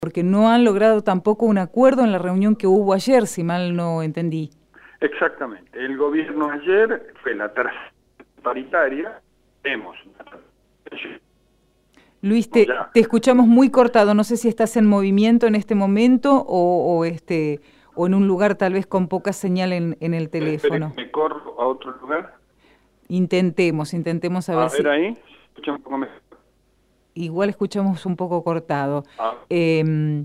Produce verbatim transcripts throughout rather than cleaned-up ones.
porque no han logrado tampoco un acuerdo en la reunión que hubo ayer, si mal no entendí. Exactamente. El gobierno ayer fue la tercera paritaria. Hemos... Luis, te, te escuchamos muy cortado. No sé si estás en movimiento en este momento o, o, este, o en un lugar tal vez con poca señal en, en el teléfono. ¿Me corro a otro lugar? Intentemos, intentemos a ver, a ver si... ahí, escucha un poco mejor. Igual escuchamos un poco cortado. Ah. Eh,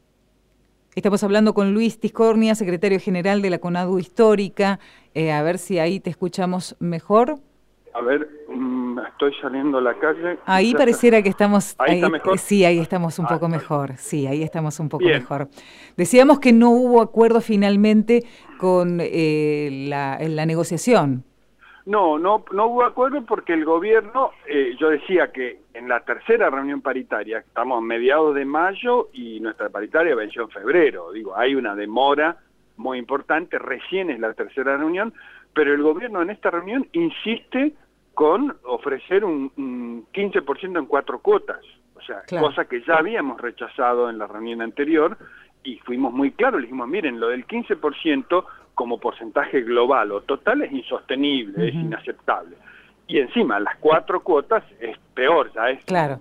estamos hablando con Luis Tiscornia, secretario general de la CONADU Histórica. Eh, a ver si ahí te escuchamos mejor. A ver, um, estoy saliendo a la calle. Ahí quizás pareciera que estamos... ¿Ahí, ahí está mejor? Sí, ahí estamos un ah, poco mejor. Sí, ahí estamos un poco Bien. mejor. Decíamos que no hubo acuerdo finalmente con eh, la, la negociación. No, no, no hubo acuerdo porque el gobierno, eh, yo decía que en la tercera reunión paritaria, estamos a mediados de mayo y nuestra paritaria venció en febrero, digo, hay una demora muy importante, recién es la tercera reunión, pero el gobierno en esta reunión insiste con ofrecer un, un quince por ciento en cuatro cuotas, o sea, claro. Cosa que ya habíamos rechazado en la reunión anterior y fuimos muy claros, le dijimos, miren, lo del quince por ciento como porcentaje global o total es insostenible, uh-huh. es inaceptable. Y encima, las cuatro cuotas es peor, ya es claro.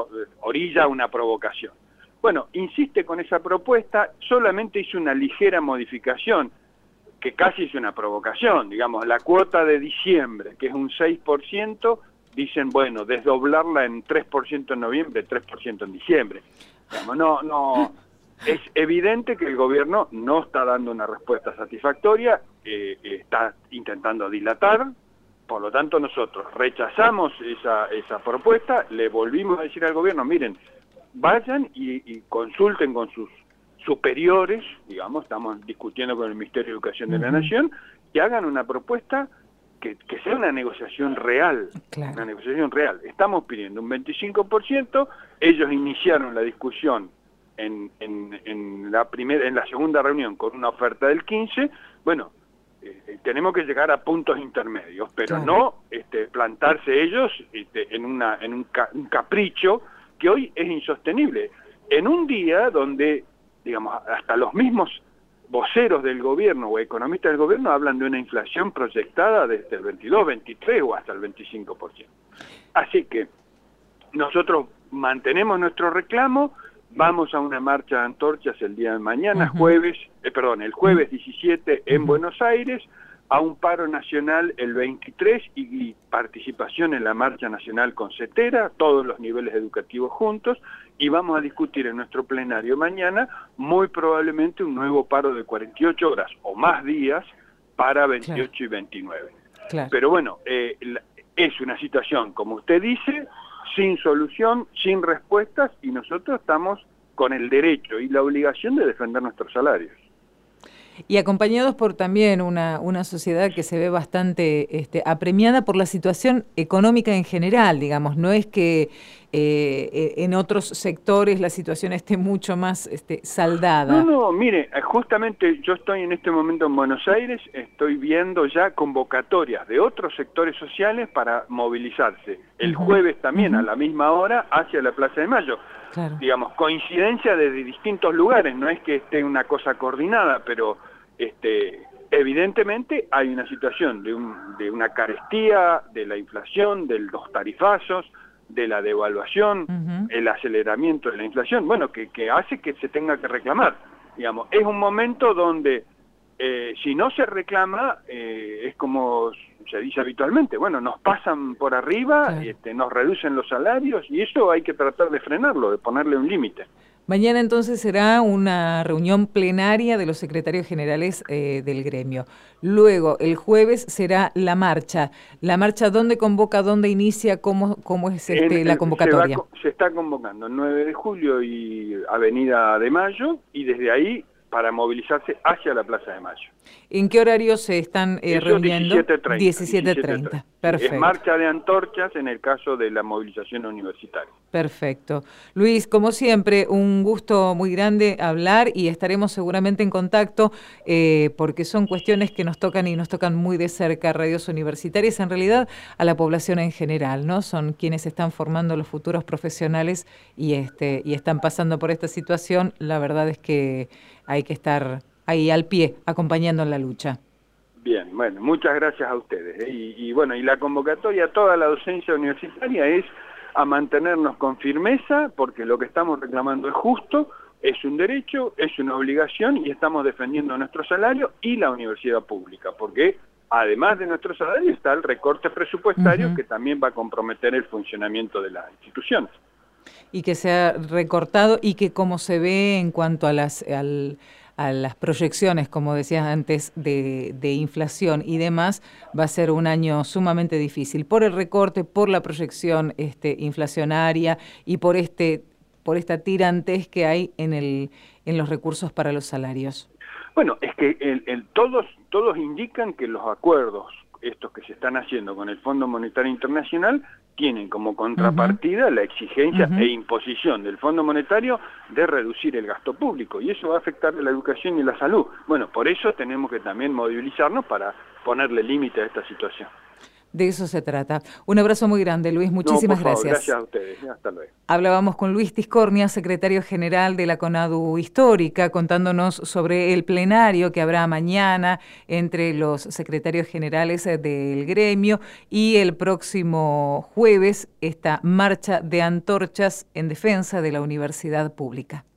orilla una provocación. Bueno, insiste con esa propuesta, solamente hizo una ligera modificación, que casi es una provocación, digamos, la cuota de diciembre, que es un seis por ciento, dicen, bueno, desdoblarla en tres por ciento en noviembre, tres por ciento en diciembre. Digamos, no, no... Es evidente que el gobierno no está dando una respuesta satisfactoria, eh, está intentando dilatar, por lo tanto nosotros rechazamos esa, esa propuesta, le volvimos a decir al gobierno, miren, vayan y, y consulten con sus superiores, digamos, estamos discutiendo con el Ministerio de Educación de la Nación, que hagan una propuesta que, que sea una negociación real, claro. una negociación real. Estamos pidiendo un veinticinco por ciento, ellos iniciaron la discusión En, en, en, la primera, en la segunda reunión con una oferta del quince, bueno, eh, tenemos que llegar a puntos intermedios, pero claro. no este, plantarse ellos este, en, una, en un, ca, un capricho que hoy es insostenible. En un día donde, digamos, hasta los mismos voceros del gobierno o economistas del gobierno hablan de una inflación proyectada desde el veintidós, veintitrés o hasta el veinticinco por ciento. Así que nosotros mantenemos nuestro reclamo. Vamos a una marcha de antorchas el día de mañana, uh-huh. jueves, eh, perdón, el jueves diecisiete en uh-huh. Buenos Aires, a un paro nacional el veintitrés y, y participación en la marcha nacional con CETERA, todos los niveles educativos juntos, y vamos a discutir en nuestro plenario mañana muy probablemente un nuevo paro de cuarenta y ocho horas o más días para veintiocho claro. y veintinueve. Claro. Pero bueno, eh, la, es una situación, como usted dice, sin solución, sin respuestas, y nosotros estamos con el derecho y la obligación de defender nuestros salarios. Y acompañados por también una, una sociedad que se ve bastante este, apremiada por la situación económica en general, digamos, no es que eh, en otros sectores la situación esté mucho más este, saldada. No, no, mire, justamente yo estoy en este momento en Buenos Aires, estoy viendo ya convocatorias de otros sectores sociales para movilizarse el uh-huh. jueves también uh-huh. a la misma hora hacia la Plaza de Mayo. Claro. Digamos, coincidencia desde distintos lugares, no es que esté una cosa coordinada, pero este, evidentemente hay una situación de, un, de una carestía, de la inflación, de los tarifazos, de la devaluación, uh-huh. el aceleramiento de la inflación, bueno, que, que hace que se tenga que reclamar. Digamos, es un momento donde eh, si no se reclama, eh, es como se dice habitualmente, bueno, nos pasan por arriba, claro. este, nos reducen los salarios, y eso hay que tratar de frenarlo, de ponerle un límite. Mañana entonces será una reunión plenaria de los secretarios generales eh, del gremio. Luego, el jueves será la marcha. ¿La marcha dónde convoca, dónde inicia, cómo, cómo es este, en, la convocatoria? Se, va, se está convocando el nueve de julio y Avenida de Mayo, y desde ahí para movilizarse hacia la Plaza de Mayo. ¿En qué horario se están eh, reuniendo? diecisiete treinta. Perfecto. Es marcha de antorchas en el caso de la movilización universitaria. Perfecto. Luis, como siempre, un gusto muy grande hablar y estaremos seguramente en contacto eh, porque son cuestiones que nos tocan y nos tocan muy de cerca, radios universitarias, en realidad a la población en general, ¿no? Son quienes están formando los futuros profesionales y, este, y están pasando por esta situación. La verdad es que hay que estar ahí al pie, acompañando en la lucha. Bien, bueno, muchas gracias a ustedes. ¿eh? Y, y bueno, y la convocatoria a toda la docencia universitaria es a mantenernos con firmeza, porque lo que estamos reclamando es justo, es un derecho, es una obligación, y estamos defendiendo nuestro salario y la universidad pública, porque además de nuestro salario está el recorte presupuestario uh-huh. que también va a comprometer el funcionamiento de las instituciones. Y que se ha recortado y que como se ve en cuanto a las... Al... a las proyecciones, como decías antes, de, de inflación y demás, va a ser un año sumamente difícil por el recorte, por la proyección este, inflacionaria y por este por esta tirantez que hay en el en los recursos para los salarios. Bueno, es que el, el, todos todos indican que los acuerdos estos que se están haciendo con el Fondo Monetario Internacional tienen como contrapartida uh-huh. la exigencia uh-huh. e imposición del Fondo Monetario de reducir el gasto público, y eso va a afectar a la educación y la salud. Bueno, por eso tenemos que también movilizarnos para ponerle límite a esta situación. De eso se trata. Un abrazo muy grande, Luis. Muchísimas no, por favor, gracias. Gracias a ustedes. Hasta luego. Hablábamos con Luis Tiscornia, secretario general de la CONADU Histórica, contándonos sobre el plenario que habrá mañana entre los secretarios generales del gremio y el próximo jueves esta marcha de antorchas en defensa de la universidad pública.